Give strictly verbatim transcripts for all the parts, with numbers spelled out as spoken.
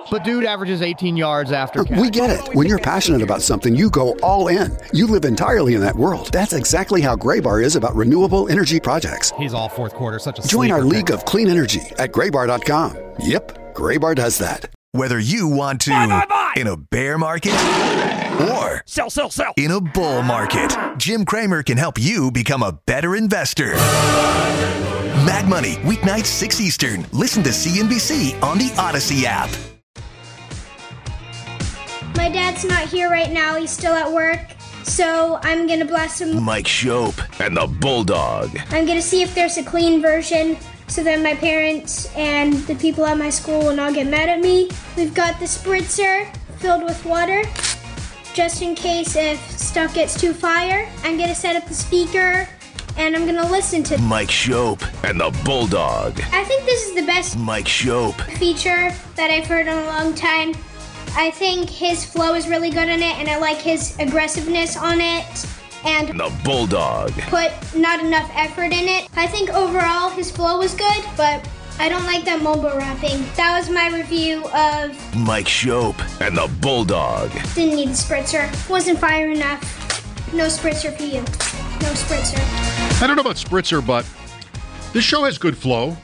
But dude averages eighteen yards after catch. We get it. When you're passionate about something, you go all in. You live entirely in that world. That's exactly how Graybar is about renewable energy projects. He's all fourth quarter, such a Join our sleeper league pick. of clean energy at graybar dot com. Yep, Graybar does that. Whether you want to Buy, buy, buy. in a bear market or Sell, sell, sell. in a bull market, Jim Cramer can help you become a better investor. Mad Money, weeknights six Eastern. Listen to C N B C on the Odyssey app. My dad's not here right now. He's still at work. So I'm going to blast him. Mike Shope and the Bulldog. I'm going to see if there's a clean version so that my parents and the people at my school will not get mad at me. We've got the spritzer filled with water just in case if stuff gets too fire. I'm going to set up the speaker and I'm going to listen to Mike Shope and the Bulldog. I think this is the best Mike Shope. feature that I've heard in a long time. I think his flow is really good in it, and I like his aggressiveness on it, and The Bulldog. put not enough effort in it. I think overall his flow was good, but I don't like that mumble rapping. That was my review of Mike Shope and the Bulldog. Didn't Need the Spritzer. Wasn't fire enough. No spritzer for you. No spritzer. I don't know about spritzer, but this show has good flow.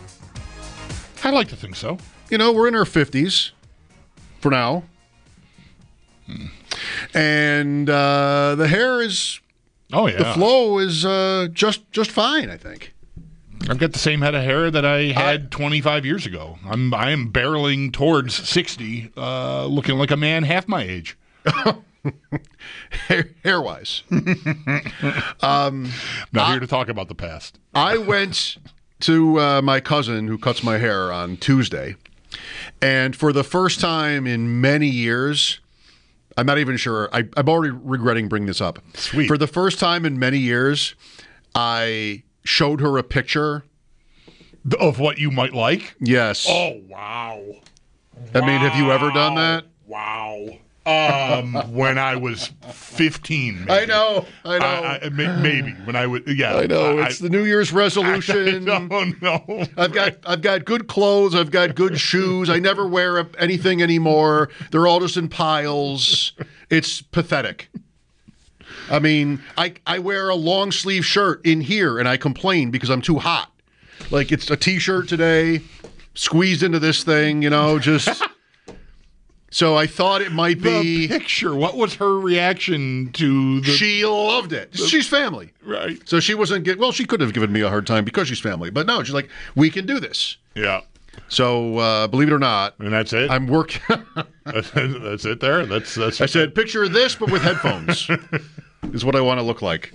I like to think so. You know, we're in our fifties for now. Hmm. And uh, the hair is, Oh, yeah. the flow is uh, just just fine, I think. I've got the same head of hair that I had twenty-five years ago. I'm I am barreling towards sixty, uh, looking like a man half my age. hair, hair-wise. um, Not I, here to talk about the past. I went to uh, my cousin who cuts my hair on Tuesday, and for the first time in many years, I'm not even sure, I, I'm already regretting bringing this up. Sweet. For the first time in many years, I showed her a picture. Of what you might like? Yes. Oh, wow. I mean, have you ever done that? Wow. Um, when I was fifteen, maybe. I know, I know. I, I, may- maybe when I would, yeah. I know. I, It's the New Year's resolution. I don't know. I've got I've got good clothes. I've got good shoes. I never wear a- anything anymore. They're all just in piles. It's pathetic. I mean, I I wear a long sleeve shirt in here, and I complain because I'm too hot. Like it's a t-shirt today, squeezed into this thing. You know, just. So I thought it might be... The picture. What was her reaction to the... She loved it. The, she's family. Right. So she wasn't... Get, well, she could have given me a hard time because she's family. But no, she's like, we can do this. Yeah. So uh, believe it or not... And that's it? I'm working... That's it there? That's, that's. I said, picture this, but with headphones. Is what I want to look like.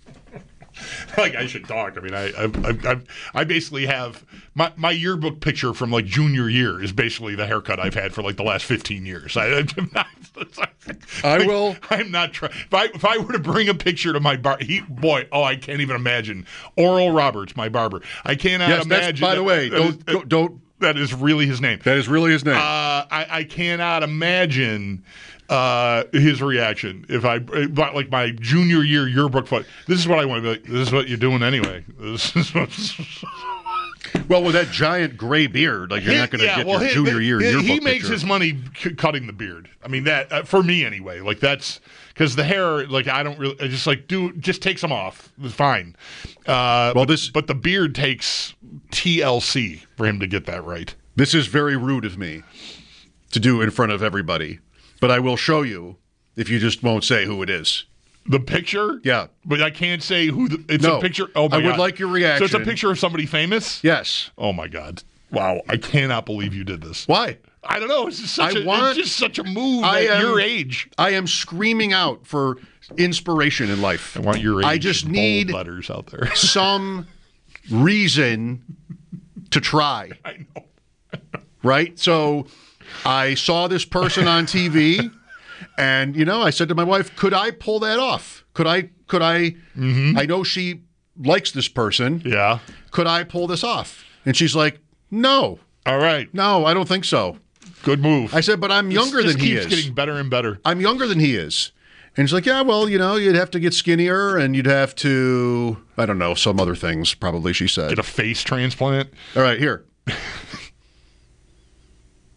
Like I should talk. I mean, I I, I, I basically have my, my yearbook picture from like junior year is basically the haircut I've had for like the last fifteen years. I, I'm not, I will. I'm not trying. If I if I were to bring a picture to my bar, he boy, oh, I can't even imagine. Oral Roberts, my barber. I cannot yes, imagine. By that, the way, that don't is, go, don't. That is really his name. That is really his name. Uh, I, I cannot imagine uh, his reaction if I like my junior year yearbook photo. This is what I want to be like. This is what you're doing anyway. This is what. Well, with that giant gray beard, like you're not going to yeah, get well, your he, junior year he, yearbook he makes picture. his money c- cutting the beard. I mean that uh, for me anyway. Like that's because the hair, like I don't really. I just like do just take some off. It's fine. Uh, well, but, this but the beard takes T L C for him to get that right. This is very rude of me to do in front of everybody, but I will show you if you just won't say who it is. The picture? Yeah. But I can't say who the, it's no. a picture. Oh, my I God. would like your reaction. So it's a picture of somebody famous? Yes. Oh, my God. Wow. I cannot believe you did this. Why? I don't know. It's just such, I a, want, it's just such a move I at am, your age. I am screaming out for inspiration in life. I want your age I just bold need letters out there. some reason to try. I know. Right? So I saw this person on T V and, you know, I said to my wife, could I pull that off? Could I, could I, mm-hmm. I know she likes this person. Yeah. Could I pull this off? And she's like, no. All right. No, I don't think so. Good move. I said, but I'm younger this, than this he keeps is. getting better and better. I'm younger than he is. And she's like, yeah, well, you know, you'd have to get skinnier and you'd have to, I don't know, some other things, probably, she said. Get a face transplant. All right, here.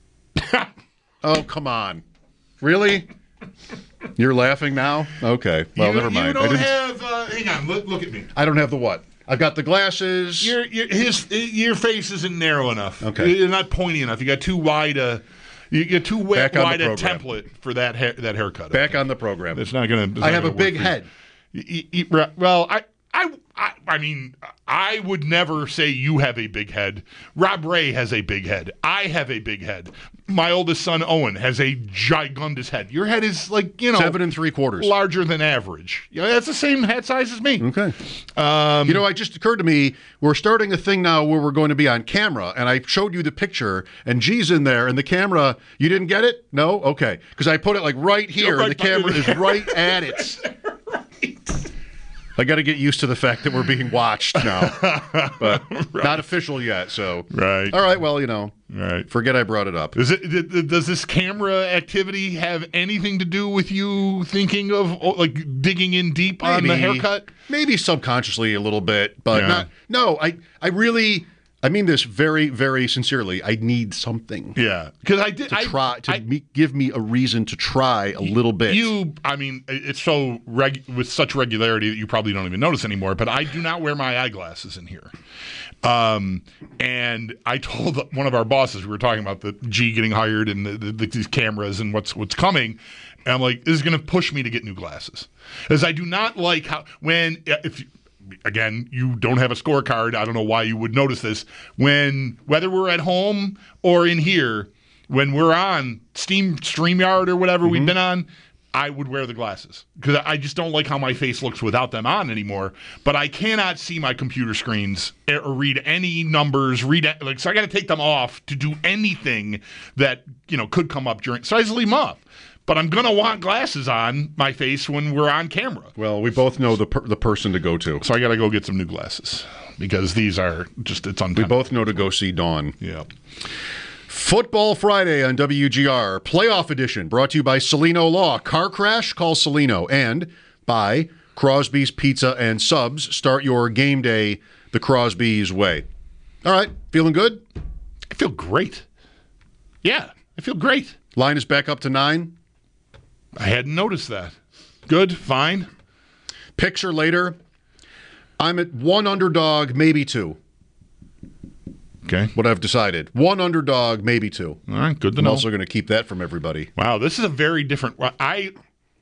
Oh, come on. Really? You're laughing now? Okay. Well, you, never mind. You don't I, didn't, have. Uh, hang on. Look, look at me. I don't have the what? I've got the glasses. Your your his your face isn't narrow enough. Okay. You're not pointy enough. You got too wide a. You get too wide, Back on wide the a program. template for that hair, that haircut. Back on the program. It's not gonna. It's I not have a gonna big work for you. head. Y- y- y- Well, I, I, I, I mean, I would never say you have a big head. Rob Ray has a big head. I have a big head. My oldest son, Owen, has a gigundous head. Your head is like, you know, Seven and three quarters. larger than average. You know, that's the same head size as me. Okay. Um, you know, it just occurred to me, we're starting a thing now where we're going to be on camera, and I showed you the picture, and G's in there, and the camera, you didn't get it? No? Okay. Because I put it like right here, right and the camera by- is right at it. I got to get used to the fact that we're being watched now, but right. Not official yet. So, Right. All right. Well, you know, Right. forget I brought it up. Is it, th- th- does this camera activity have anything to do with you thinking of oh, like digging in deep on the haircut? Maybe subconsciously a little bit, but Yeah. not. No, I, I really, I mean this very, very sincerely. I need something. Yeah, because I did. To I, try to I, me, give me a reason to try a little bit. You, I mean, it's so reg- with such regularity that you probably don't even notice anymore. But I do not wear my eyeglasses in here. Um, and I told one of our bosses, we were talking about the G getting hired and the, the, these cameras and what's what's coming. And I'm like, this is going to push me to get new glasses, because I do not like how when if. Again, you don't have a scorecard. I don't know why you would notice this. When, whether we're at home or in here, when we're on Steam StreamYard or whatever mm-hmm. we've been on, I would wear the glasses because I just don't like how my face looks without them on anymore. But I cannot see my computer screens or read any numbers. Read like so I got to take them off to do anything that you know could come up during. So I just leave them up. But I'm going to want glasses on my face when we're on camera. Well, we both know the per- the person to go to. So I got to go get some new glasses because these are just, it's untenable. We both know to go see Dawn. Yeah. Football Friday on W G R, Playoff Edition, brought to you by Celino Law. Car crash? Call Celino. And by Crosby's Pizza and Subs. Start your game day the Crosby's way. All right. Feeling good? I feel great. Yeah, I feel great. Line is back up to nine. I hadn't noticed that. Good, fine. Picture later. I'm at one underdog, maybe two. Okay. What I've decided. One underdog, maybe two. All right, good to I'm know. also going to keep that from everybody. Wow, this is a very different. I,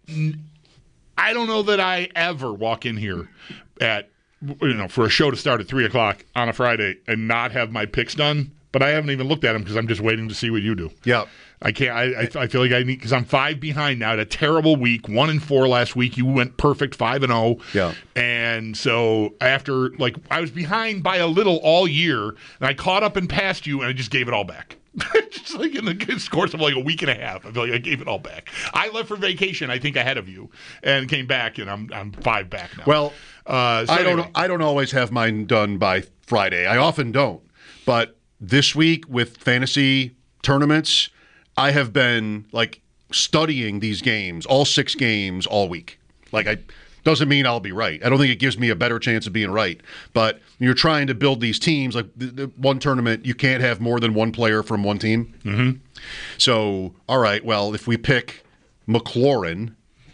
I don't know that I ever walk in here at, you know, for a show to start at three o'clock on a Friday and not have my picks done. But I haven't even looked at them because I'm just waiting to see what you do. Yeah. I can't. I, I, I feel like I need because I'm five behind now. I had a terrible week, one and four last week. You went perfect, five and zero. Yeah. And so after, like, I was behind by a little all year, and I caught up and passed you, and I just gave it all back. Just like in the course of like a week and a half, I feel like I gave it all back. I left for vacation, I think, ahead of you, and came back, and I'm I'm five back now. Well, uh, so I don't. anyway. I don't always have mine done by Friday. I often don't, but this week with fantasy tournaments, I have been like studying these games, all six games, all week. Like, I doesn't mean I'll be right. I don't think it gives me a better chance of being right. But you're trying to build these teams. Like the, the one tournament, you can't have more than one player from one team. Mm-hmm. So, all right, well, if we pick McLaurin,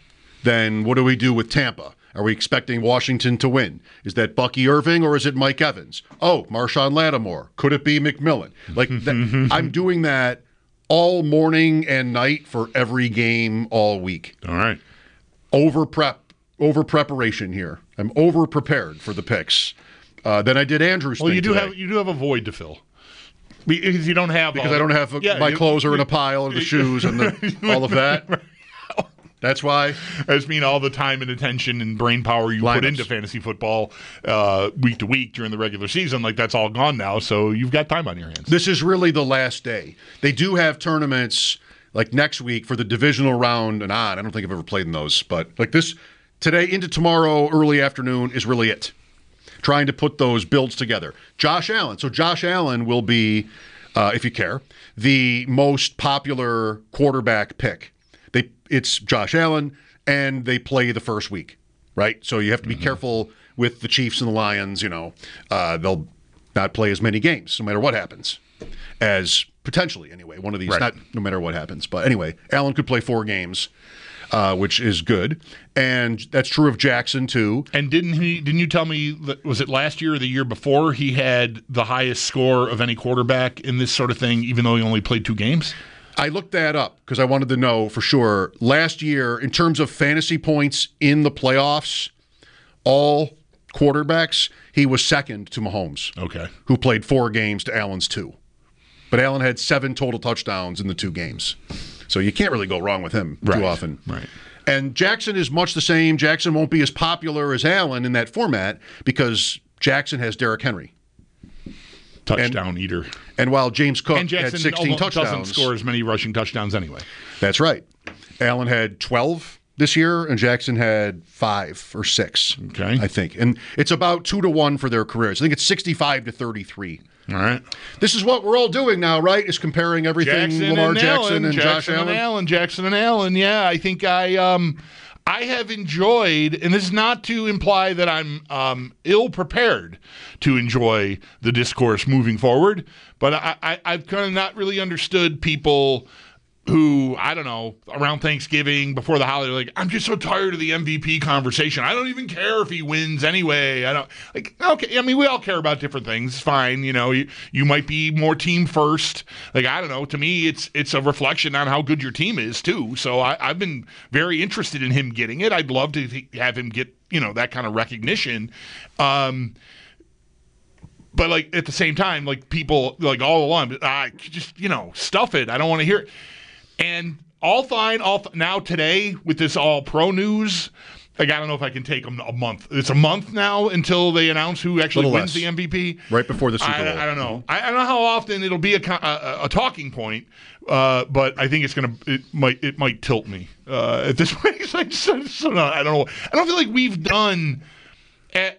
then what do we do with Tampa? Are we expecting Washington to win? Is that Bucky Irving or is it Mike Evans? Oh, Marshawn Lattimore. Could it be McMillan? Like that, I'm doing that all morning and night for every game all week. All right. Over prep, over preparation here. I'm over prepared for the picks. Uh, then I did Andrew's. Well, thing you do today. have you do have a void to fill because you don't have because all I don't the, have yeah, my you, clothes are you, in a pile of the shoes and the, all of that. That's why. I just mean all the time and attention and brain power you Lineups. put into fantasy football uh, week to week during the regular season. Like, that's all gone now, so you've got time on your hands. This is really the last day. They do have tournaments like next week for the divisional round and on. I don't think I've ever played in those, but like this today into tomorrow early afternoon is really it. Trying to put those builds together. Josh Allen. So Josh Allen will be, uh, if you care, the most popular quarterback pick. They it's Josh Allen, and they play the first week, right? So you have to be mm-hmm. careful with the Chiefs and the Lions. You know, uh, they'll not play as many games, no matter what happens, as potentially anyway, one of these, Right. not no matter what happens. But anyway, Allen could play four games, uh, which is good. And that's true of Jackson, too. And didn't he? Didn't you tell me that, was it last year or the year before, he had the highest score of any quarterback in this sort of thing, even though he only played two games? I looked that up because I wanted to know for sure. Last year, in terms of fantasy points in the playoffs, all quarterbacks, he was second to Mahomes, Okay. who played four games to Allen's two. But Allen had seven total touchdowns in the two games. So you can't really go wrong with him Right. too often. Right. And Jackson is much the same. Jackson won't be as popular as Allen in that format because Jackson has Derrick Henry. Touchdown eater. And while James Cook And Jackson had sixteen almost touchdowns, doesn't score as many rushing touchdowns anyway. That's right. Allen had twelve this year, and Jackson had five or six. Okay. I think. And it's about two to one for their careers. I think it's sixty-five to thirty-three. All right. This is what we're all doing now, right? Is comparing everything Jackson Lamar and Jackson Allen, and Josh Jackson Allen. and Allen, Jackson and Allen. Yeah, I think I um I have enjoyed, and this is not to imply that I'm um, ill prepared to enjoy the discourse moving forward, but I, I, I've kind of not really understood people who, I don't know, around Thanksgiving, before the holiday, like, I'm just so tired of the M V P conversation. I don't even care if he wins anyway. I don't, like, okay, I mean, we all care about different things. It's fine, you know, you, you might be more team first. Like, I don't know, to me, it's it's a reflection on how good your team is, too. So I, I've been very interested in him getting it. I'd love to th- have him get, you know, that kind of recognition. Um, but, like, at the same time, like, people, like, all along, ah, just, you know, stuff it. I don't want to hear it. And all fine, all f- now today with this all pro news, like I don't know if I can take them a month. It's a month now until they announce who actually Little wins less. the M V P. Right before the Super I, Bowl. I don't know. I, I don't know how often it'll be a, co- a, a talking point, uh, but I think it's gonna it might it might tilt me uh, at this point. I, just, I, just don't know. I don't know. I don't feel like we've done. At,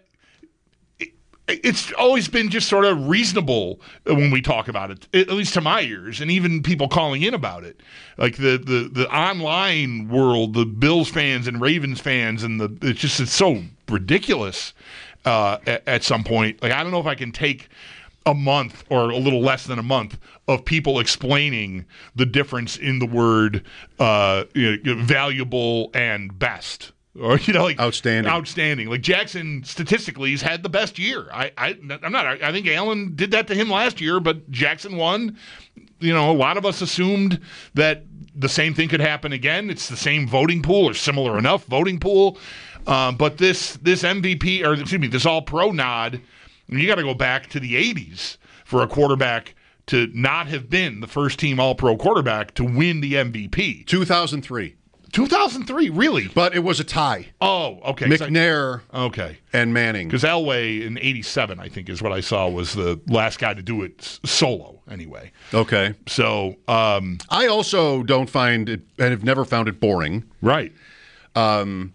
It's always been just sort of reasonable when we talk about it, at least to my ears, and even people calling in about it. Like the the, the online world, the Bills fans and Ravens fans, and the it's just it's so ridiculous uh, at, at some point. Like I don't know if I can take a month or a little less than a month of people explaining the difference in the word uh, you know, valuable and best. Or you know, like Outstanding. outstanding. Like Jackson, statistically, he's had the best year. I, I, I'm not. I think Allen did that to him last year, but Jackson won. You know, a lot of us assumed that the same thing could happen again. It's the same voting pool or similar enough voting pool. Um, but this this M V P or excuse me, this All Pro nod, you got to go back to the eighties for a quarterback to not have been the first team All Pro quarterback to win the M V P. two thousand three. two thousand three, really? But it was a tie. Oh, okay. McNair Okay. and Manning. Because Elway in eighty-seven, I think, is what I saw was the last guy to do it s- solo, anyway. Okay. So, um, I also don't find it, and have never found it boring. right. Um,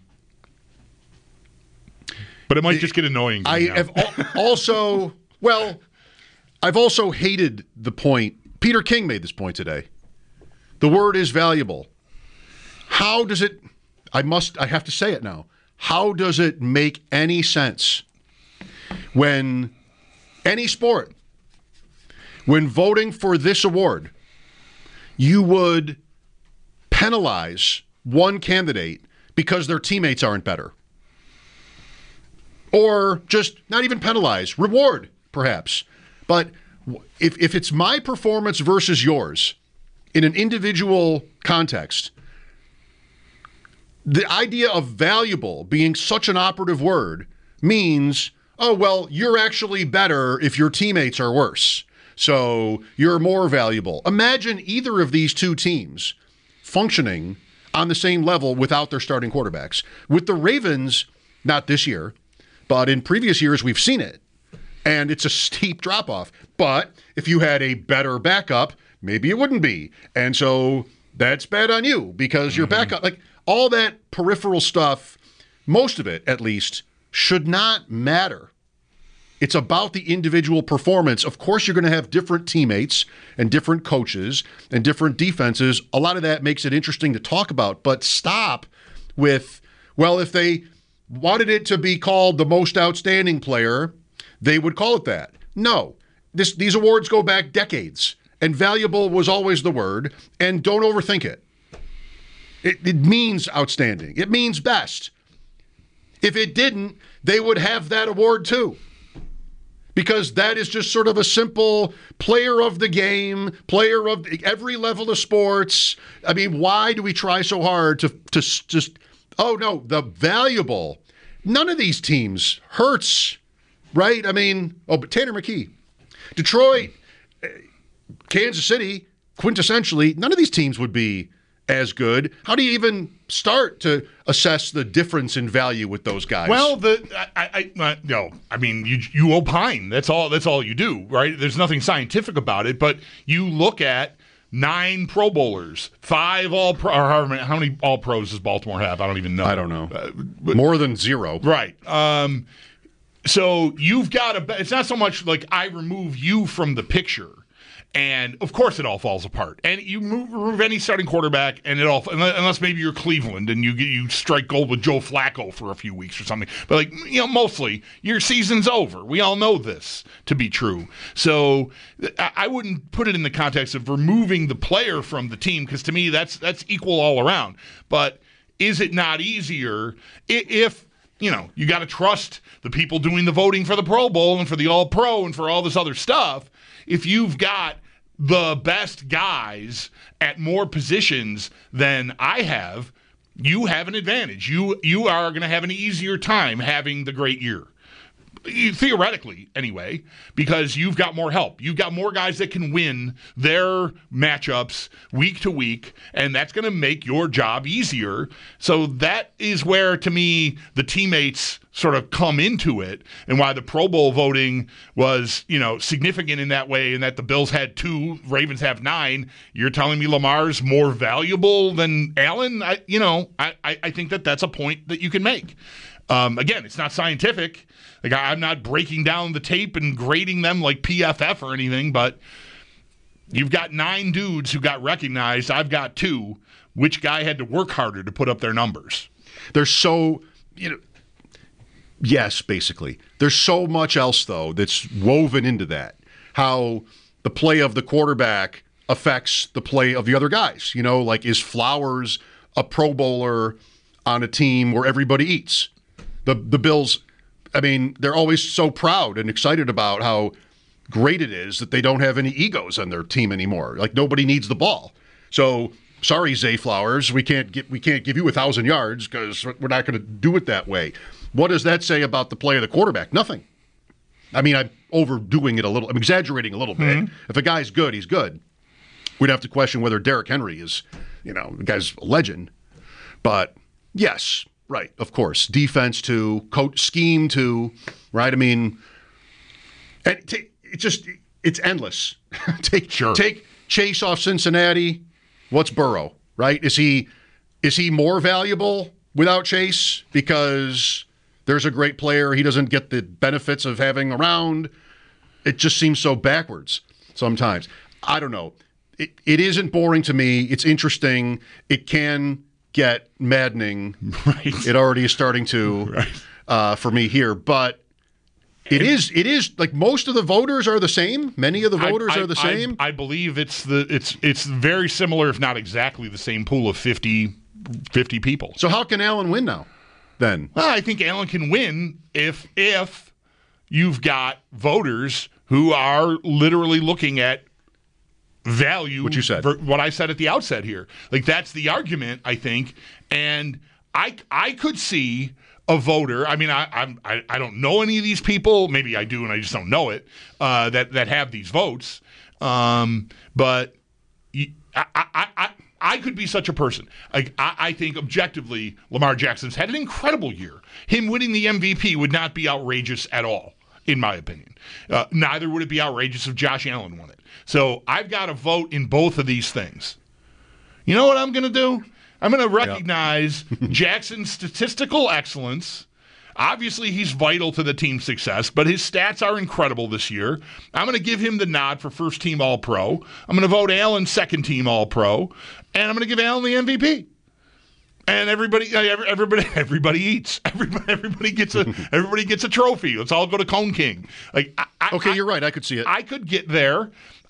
but it might just get annoying. I now. have al- also, well, I've also hated the point. Peter King made this point today. The word is valuable. How does it, I must, I have to say it now. How does it make any sense when any sport, when voting for this award, you would penalize one candidate because their teammates aren't better? Or just not even penalize, reward, perhaps. But if, if it's my performance versus yours in an individual context, the idea of valuable being such an operative word means, oh, well, you're actually better if your teammates are worse. So you're more valuable. Imagine either of these two teams functioning on the same level without their starting quarterbacks. With the Ravens, not this year, but in previous years, we've seen it. And it's a steep drop-off. But if you had a better backup, maybe it wouldn't be. And so that's bad on you because your backup, like all that peripheral stuff, most of it at least, should not matter. It's about the individual performance. Of course, you're going to have different teammates and different coaches and different defenses. A lot of that makes it interesting to talk about. But stop with, well, if they wanted it to be called the most outstanding player, they would call it that. No, this, these awards go back decades. and valuable was always the word, and don't overthink it. It, it means outstanding. It means best. If it didn't, they would have that award too. Because that is just sort of a simple player of the game, player of every level of sports. I mean, why do we try so hard to, to just, oh no, the valuable. None of these teams hurts, right? I mean, oh, but Tanner McKee, Detroit, Kansas City, quintessentially, none of these teams would be as good. How do you even start to assess the difference in value with those guys? Well, the I, I, I no, I mean you you opine. That's all. That's all you do, right? There's nothing scientific about it, but you look at nine Pro Bowlers, five All Pro. Or how many, how many All Pros does Baltimore have? I don't even know. I don't know. Uh, but, More than zero, right? Um, so you've got a. It's not so much like I remove you from the picture. And, of course, it all falls apart. And you move, remove any starting quarterback, and it all, unless maybe you're Cleveland and you you strike gold with Joe Flacco for a few weeks or something. But, like, you know, mostly, your season's over. We all know this to be true. So I wouldn't put it in the context of removing the player from the team, because to me, that's that's equal all around. But is it not easier if, you know, you got to trust the people doing the voting for the Pro Bowl and for the All-Pro and for all this other stuff? If you've got the best guys at more positions than I have, you have an advantage. You you are going to have an easier time having the great year. Theoretically, anyway, because you've got more help. You've got more guys that can win their matchups week to week, and that's going to make your job easier. So that is where, to me, the teammates sort of come into it, and why the Pro Bowl voting was, you know, significant in that way, and that the Bills had two, Ravens have nine. You're telling me Lamar's more valuable than Allen? I, you know, I, I think that that's a point that you can make. Um, again, it's not scientific. Like, I'm not breaking down the tape and grading them like P F F or anything, but you've got nine dudes who got recognized. I've got two. Which guy had to work harder to put up their numbers? There's so, you know, yes, basically. There's so much else, though, that's woven into that. How the play of the quarterback affects the play of the other guys. You know, like, is Flowers a Pro Bowler on a team where everybody eats? The the Bills, I mean, they're always so proud and excited about how great it is that they don't have any egos on their team anymore. Like, nobody needs the ball. So, sorry, Zay Flowers, we can't get we can't give you a thousand yards because we're not going to do it that way. What does that say about the play of the quarterback? Nothing. I mean, I'm overdoing it a little. I'm exaggerating a little bit. Mm-hmm. If a guy's good, he's good. We'd have to question whether Derrick Henry is, you know, the guy's a legend. But yes. Right, of course. Defense too, coach scheme too, right? I mean, and t- it's just, it's endless. take sure. take Chase off Cincinnati. What's Burrow, right? Is he is he more valuable without Chase because there's a great player he doesn't get the benefits of having around? It just seems so backwards sometimes. I don't know. It it isn't boring to me. It's interesting. It can get maddening. Right. It already is starting to right. uh, for me here, but it, it is it is like most of the voters are the same. Many of the voters I, I, are the same. I, I believe it's the it's it's very similar, if not exactly the same pool of fifty, fifty people. So how can Allen win now? Then well, I think Allen can win if if you've got voters who are literally looking at value, what you said, what I said at the outset here. Like, that's the argument, I think. And I I could see a voter. I mean, I I'm, I I don't know any of these people. Maybe I do, and I just don't know it. Uh, that that have these votes. Um, but I I I I could be such a person. Like, I, I think objectively, Lamar Jackson's had an incredible year. Him winning the M V P would not be outrageous at all, in my opinion. Uh, neither would it be outrageous if Josh Allen won it. So I've got to vote in both of these things. You know what I'm going to do? I'm going to recognize yep. Jackson's statistical excellence. Obviously, he's vital to the team's success, but his stats are incredible this year. I'm going to give him the nod for first-team All-Pro. I'm going to vote Allen second-team All-Pro, and I'm going to give Allen the M V P. And everybody, everybody, everybody eats. Everybody, everybody gets a, everybody gets a trophy. Let's all go to Cone King. Like, I, okay, I, you're right. I could see it. I could get there.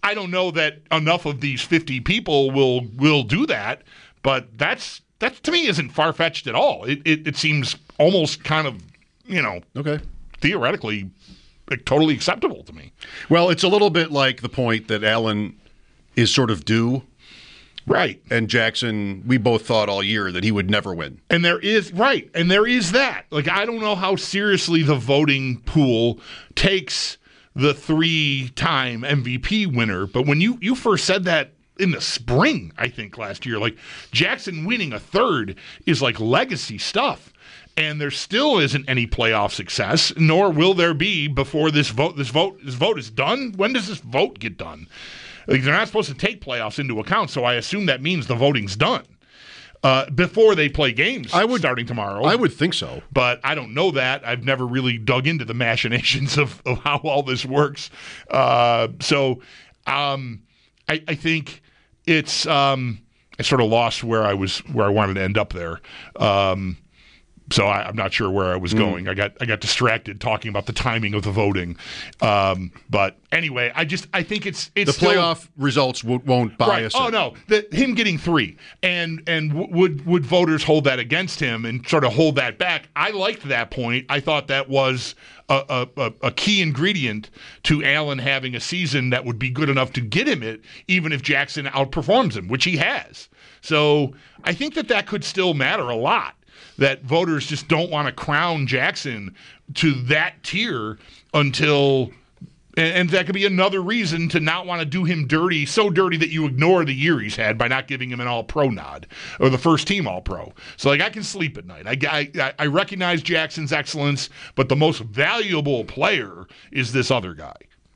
I don't know that enough of these fifty people will will do that, but that's that to me isn't far-fetched at all. It it, it seems almost kind of, you know, Okay. theoretically like, totally acceptable to me. Well, it's a little bit like the point that Allen is sort of due. Right. And Jackson, we both thought all year that he would never win. And there is, right, and there is that. Like, I don't know how seriously the voting pool takes the three-time M V P winner, but when you, you first said that in the spring, I think, last year, like, Jackson winning a third is like legacy stuff. And there still isn't any playoff success, nor will there be before this vote. This vote, this vote is done. When does this vote get done? Like, they're not supposed to take playoffs into account, so I assume that means the voting's done uh, before they play games. I would, starting tomorrow. I would think so, but I don't know that. I've never really dug into the machinations of, of how all this works. Uh, so um, I, I think it's. Um, I sort of lost where I was, where I wanted to end up there. Um, So I, I'm not sure where I was going. Mm. I got I got distracted talking about the timing of the voting. Um, but anyway, I just I think it's it's the still, playoff results w- won't bias. Right. Oh it. no, the, him getting three, and and w- would would voters hold that against him and sort of hold that back? I liked that point. I thought that was a, a, a key ingredient to Allen having a season that would be good enough to get him it, even if Jackson outperforms him, which he has. So I think that that could still matter a lot. That voters just don't want to crown Jackson to that tier until, and, and that could be another reason to not want to do him dirty, so dirty that you ignore the year he's had by not giving him an all-pro nod or the first team all-pro. So, like, I can sleep at night. I, I, I recognize Jackson's excellence, but the most valuable player is this other guy.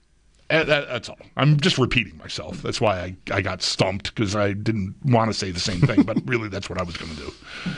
And that, that's all. I'm just repeating myself. That's why I, I got stumped, because I didn't want to say the same thing, but really that's what I was going to do.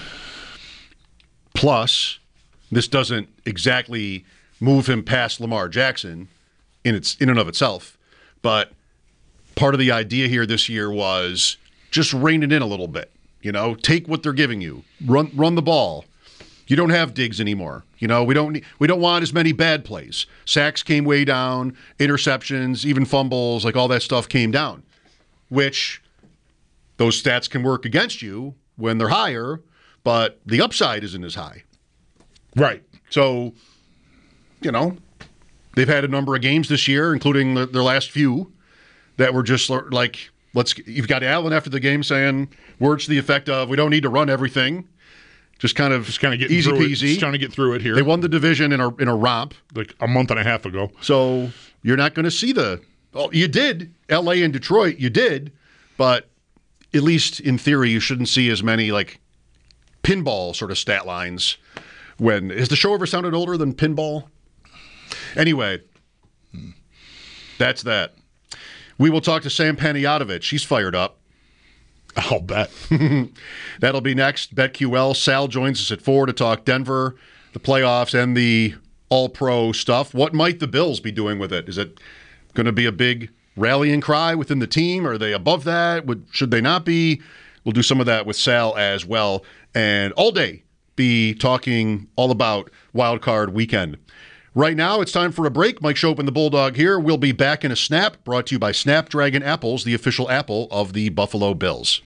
Plus, this doesn't exactly move him past Lamar Jackson in its in and of itself, but part of the idea here this year was just rein it in a little bit. You know, take what they're giving you, run run the ball. You don't have Diggs anymore. You know, we don't need, we don't want as many bad plays. Sacks came way down, interceptions, even fumbles, like all that stuff came down, which those stats can work against you when they're higher. But the upside isn't as high. Right. So, you know, they've had a number of games this year, including the, their last few, that were just like, let's. You've got Allen after the game saying words to the effect of, we don't need to run everything. Just kind of, just kind of easy peasy. peasy. Trying to get through it here. They won the division in a in a romp. Like a month and a half ago. So you're not going to see the, well, you did, L A and Detroit, you did, but at least in theory, you shouldn't see as many, like, pinball sort of stat lines. When has the show ever sounded older than pinball? Anyway, that's that. We will talk to Sam Panayotovich. She's fired up. I'll bet. That'll be next. BetQL. Sal joins us at four to talk Denver, the playoffs, and the all-pro stuff. What might the Bills be doing with it? Is it going to be a big rallying cry within the team? Are they above that? Would, should they not be? We'll do some of that with Sal as well. And all day be talking all about Wild Card Weekend. Right now, it's time for a break. Mike Schopp and the Bulldog here. We'll be back in a snap, brought to you by Snapdragon Apples, the official apple of the Buffalo Bills.